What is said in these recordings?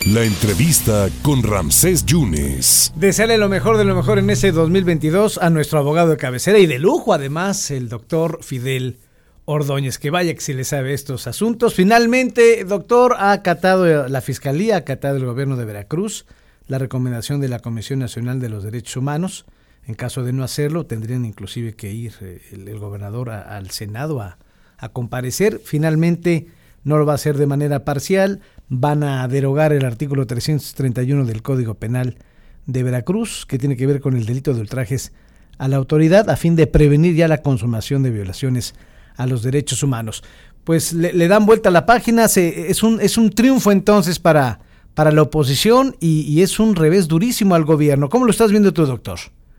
La entrevista con Ramsés Yunes. Desearle lo mejor de lo mejor en ese 2022 a nuestro abogado de cabecera y de lujo, además, el doctor Fidel Ordóñez, que vaya que si le sabe estos asuntos. Finalmente, doctor, ha acatado la Fiscalía, ha acatado el gobierno de Veracruz la recomendación de la Comisión Nacional de los Derechos Humanos. En caso de no hacerlo, tendrían inclusive que ir el gobernador al Senado a comparecer. Finalmente, no lo va a hacer de manera parcial. Van a derogar el artículo 331 del Código Penal de Veracruz, que tiene que ver con el delito de ultrajes a la autoridad, a fin de prevenir ya la consumación de violaciones a los derechos humanos. Pues le dan vuelta a la página. Es un triunfo entonces para la oposición y es un revés durísimo al gobierno. ¿Cómo lo estás viendo tú, doctor?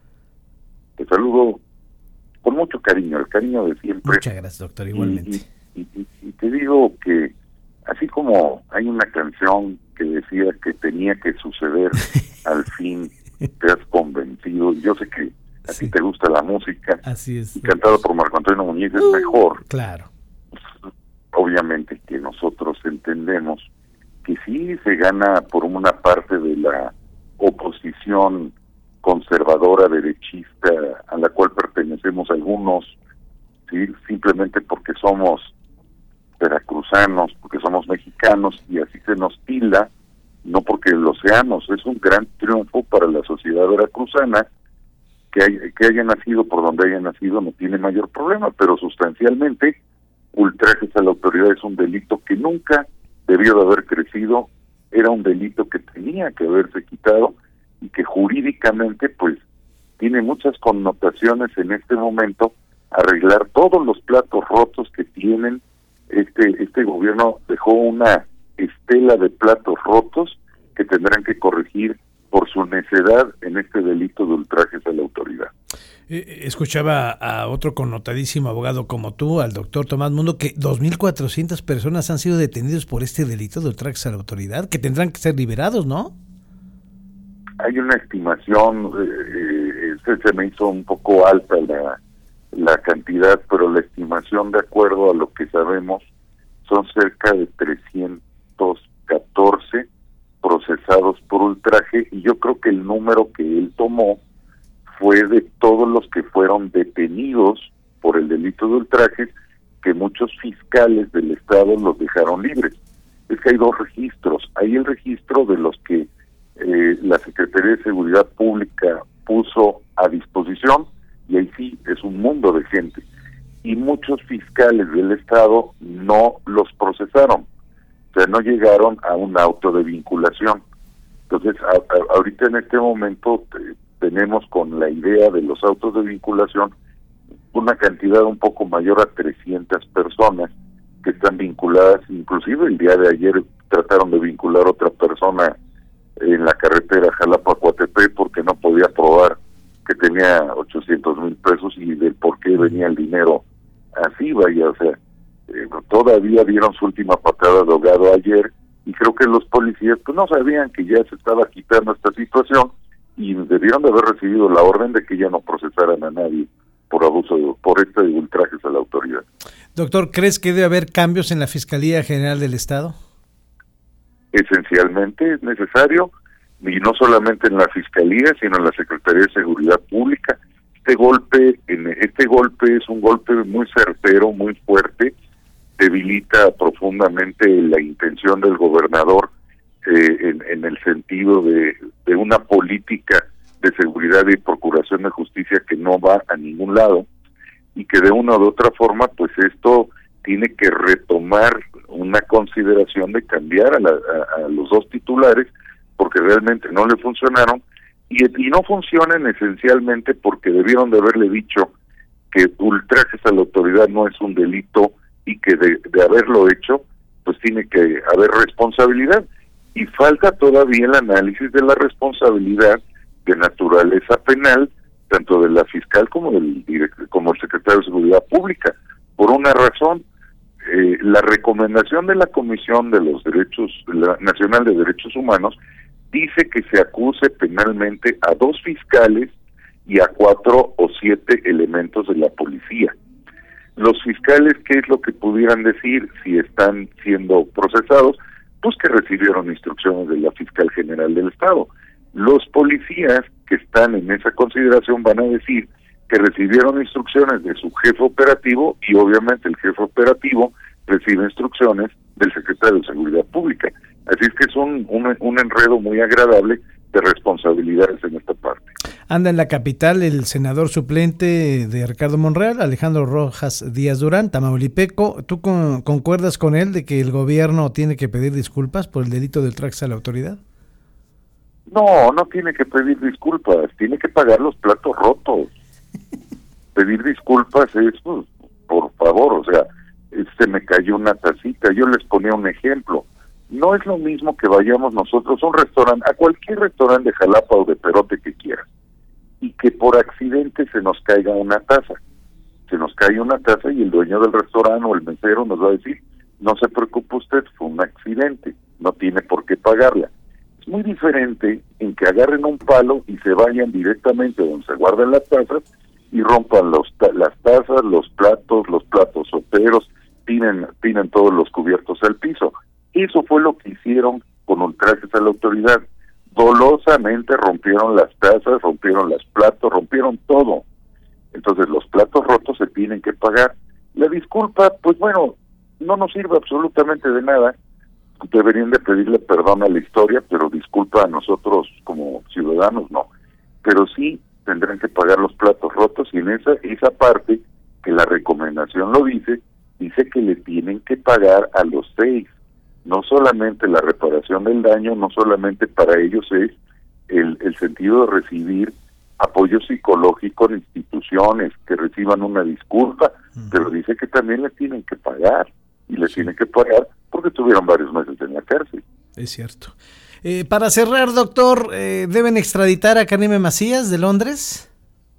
Te saludo con mucho cariño, el cariño de siempre. Muchas gracias, doctor, igualmente. Y te digo que así como hay una canción que decía que tenía que suceder, al fin te has convencido. Yo sé que a ti te gusta la música. Así es. Y cantado por Marco Antonio Muñiz es mejor. Claro. Obviamente que nosotros entendemos que sí se gana por una parte de la oposición conservadora, derechista, a la cual pertenecemos algunos, ¿sí? Simplemente porque somos veracruzanos, porque somos mexicanos, y así se nos tilda, no porque lo seamos. Es un gran triunfo para la sociedad veracruzana que haya nacido por donde haya nacido, no tiene mayor problema, pero sustancialmente ultrajes a la autoridad es un delito que nunca debió de haber crecido, era un delito que tenía que haberse quitado y que jurídicamente pues tiene muchas connotaciones en este momento. Arreglar todos los platos rotos que tienen. Este gobierno dejó una estela de platos rotos que tendrán que corregir por su necedad en este delito de ultrajes a la autoridad. Escuchaba a otro connotadísimo abogado como tú, al doctor Tomás Mundo, que 2,400 personas han sido detenidos por este delito de ultrajes a la autoridad, que tendrán que ser liberados, ¿no? Hay una estimación, se me hizo un poco alta la cantidad, pero la estimación, de acuerdo a lo que sabemos, son cerca de 314 procesados por ultraje, y yo creo que el número que él tomó fue de todos los que fueron detenidos por el delito de ultraje, que muchos fiscales del Estado los dejaron libres. Es que hay dos registros. Hay el registro de los que la Secretaría de Seguridad Pública puso a disposición, y ahí sí es un mundo de gente, y muchos fiscales del Estado no los procesaron, o sea, no llegaron a un auto de vinculación. Entonces, ahorita en este momento tenemos con la idea de los autos de vinculación una cantidad un poco mayor a 300 personas que están vinculadas. Inclusive el día de ayer trataron de vincular a otra persona en la carretera Jalapa-Coatepec porque no podía probar que tenía 800,000 pesos y del por qué venía el dinero así, vaya, o sea, todavía dieron su última patada de ahogado ayer, y creo que los policías pues no sabían que ya se estaba quitando esta situación y debieron de haber recibido la orden de que ya no procesaran a nadie por abuso, por este ultrajes a la autoridad. Doctor, ¿crees que debe haber cambios en la Fiscalía General del Estado? Esencialmente es necesario, y no solamente en la Fiscalía, sino en la Secretaría de Seguridad Pública. Este golpe es un golpe muy certero, muy fuerte, debilita profundamente la intención del gobernador en el sentido de una política de seguridad y procuración de justicia que no va a ningún lado, y que de una u otra forma pues esto tiene que retomar una consideración de cambiar a los dos titulares, porque realmente no le funcionaron, y no funcionan esencialmente porque debieron de haberle dicho que ultrajes a la autoridad no es un delito, y que de haberlo hecho pues tiene que haber responsabilidad, y falta todavía el análisis de la responsabilidad de naturaleza penal, tanto de la fiscal como el secretario de Seguridad Pública, por una razón. La recomendación de la Comisión de los Derechos Nacional de Derechos Humanos dice que se acuse penalmente a 2 fiscales y a 4 o 7 elementos de la policía. Los fiscales, ¿qué es lo que pudieran decir si están siendo procesados? pues que recibieron instrucciones de la Fiscal General del Estado. Los policías que están en esa consideración van a decir que recibieron instrucciones de su jefe operativo y obviamente el jefe operativo recibe instrucciones del secretario de Seguridad Pública. Así es que es un enredo muy agradable de responsabilidades en esta parte. Anda en la capital el senador suplente de Ricardo Monreal, Alejandro Rojas Díaz Durán, tamaulipeco. ¿Tú concuerdas con él de que el gobierno tiene que pedir disculpas por el delito de ultraje a la autoridad? No tiene que pedir disculpas, tiene que pagar los platos rotos. Pedir disculpas es, pues, por favor, o sea, se me cayó una tacita. Yo les ponía un ejemplo. No es lo mismo que vayamos nosotros a un restaurante, a cualquier restaurante de Jalapa o de Perote que quieras, y que por accidente se nos caiga una taza. Se nos cae una taza y el dueño del restaurante o el mesero nos va a decir, no se preocupe usted, fue un accidente, no tiene por qué pagarla. Es muy diferente en que agarren un palo y se vayan directamente donde se guardan las tazas y rompan las tazas, los platos soperos, tiren todos los cubiertos al piso. Eso fue lo que hicieron con ultrajes a la autoridad. Dolosamente rompieron las tazas, rompieron los platos, rompieron todo. Entonces los platos rotos se tienen que pagar. La disculpa, pues bueno, no nos sirve absolutamente de nada. Deberían de pedirle perdón a la historia, pero disculpa a nosotros como ciudadanos, no. Pero sí tendrán que pagar los platos rotos, y en esa parte, que la recomendación lo dice que le tienen que pagar a los 6. No solamente la reparación del daño, no solamente para ellos es el sentido de recibir apoyo psicológico en instituciones, que reciban una disculpa, pero dice que también les tienen que pagar, y les tienen que pagar porque estuvieron varios meses en la cárcel. Es cierto. Para cerrar, doctor, ¿deben extraditar a Karime Macías de Londres?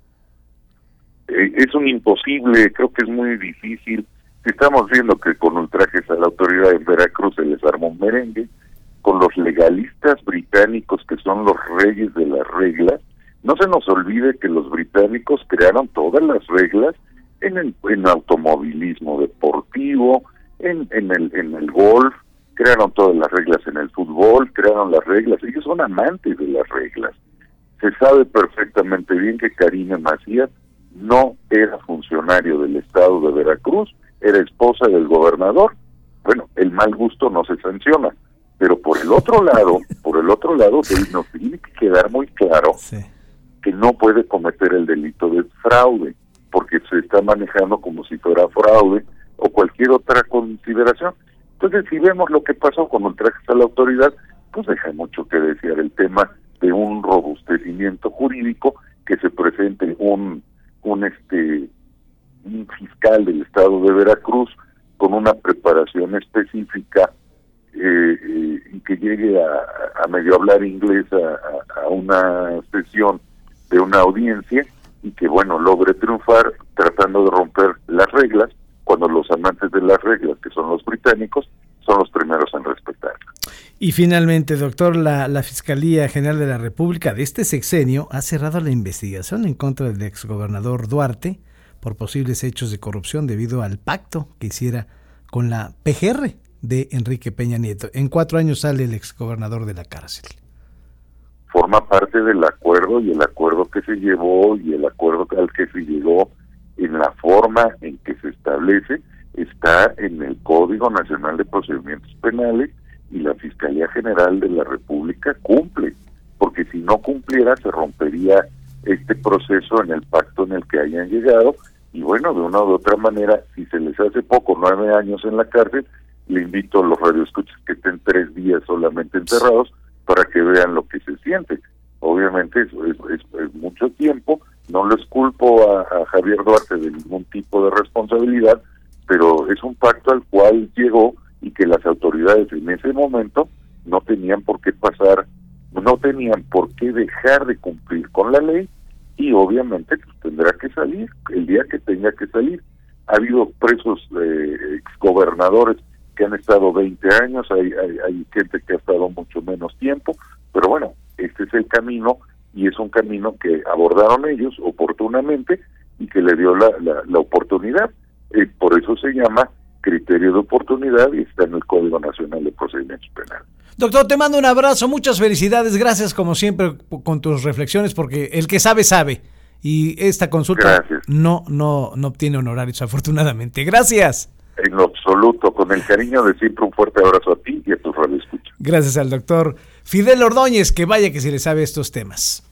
Es un imposible, creo que es muy difícil. Estamos viendo que con ultrajes a la autoridad en Veracruz se les armó un merengue, con los legalistas británicos que son los reyes de las reglas. No se nos olvide que los británicos crearon todas las reglas en automovilismo deportivo, en el golf, crearon todas las reglas en el fútbol, crearon las reglas. Ellos son amantes de las reglas. Se sabe perfectamente bien que Karime Macías no era funcionario del estado de Veracruz, era esposa del gobernador. Bueno, el mal gusto no se sanciona, pero por el otro lado nos tiene que quedar muy claro que no puede cometer el delito de fraude, porque se está manejando como si fuera fraude o cualquier otra consideración. Entonces, si vemos lo que pasó con ultrajes a la autoridad, pues deja mucho que desear el tema de un robustecimiento jurídico, que se presente un fiscal del estado de Veracruz con una preparación específica y que llegue a medio hablar inglés a una sesión de una audiencia, y que bueno, logre triunfar tratando de romper las reglas, cuando los amantes de las reglas, que son los británicos, son los primeros en respetarlas. Y finalmente, doctor, la Fiscalía General de la República de este sexenio ha cerrado la investigación en contra del exgobernador Duarte por posibles hechos de corrupción debido al pacto que hiciera con la PGR de Enrique Peña Nieto. En 4 años sale el exgobernador de la cárcel. Forma parte del acuerdo, y el acuerdo que se llevó y el acuerdo al que se llegó en la forma en que se establece está en el Código Nacional de Procedimientos Penales, y la Fiscalía General de la República cumple, porque si no cumpliera se rompería este proceso en el pacto en el que hayan llegado. Y bueno, de una u otra manera, si se les hace poco 9 años en la cárcel, le invito a los radioescuchas que estén 3 días solamente encerrados para que vean lo que se siente. Obviamente es mucho tiempo, no les culpo a Javier Duarte de ningún tipo de responsabilidad, pero es un pacto al cual llegó y que las autoridades en ese momento no tenían por qué dejar de cumplir con la ley, y obviamente pues, tendrá que salir el día que tenga que salir. Ha habido presos exgobernadores que han estado 20 años, hay gente que ha estado mucho menos tiempo, pero bueno, este es el camino, y es un camino que abordaron ellos oportunamente y que le dio la oportunidad. Por eso se llama criterio de oportunidad y está en el Código Nacional de Procedimientos Penales. Doctor, te mando un abrazo, muchas felicidades, gracias como siempre con tus reflexiones, porque el que sabe, sabe. Y esta consulta no obtiene honorarios, afortunadamente. Gracias. En lo absoluto, con el cariño de siempre, un fuerte abrazo a ti y a tus radioescuchas. Gracias al doctor Fidel Ordóñez, que vaya que se le sabe estos temas.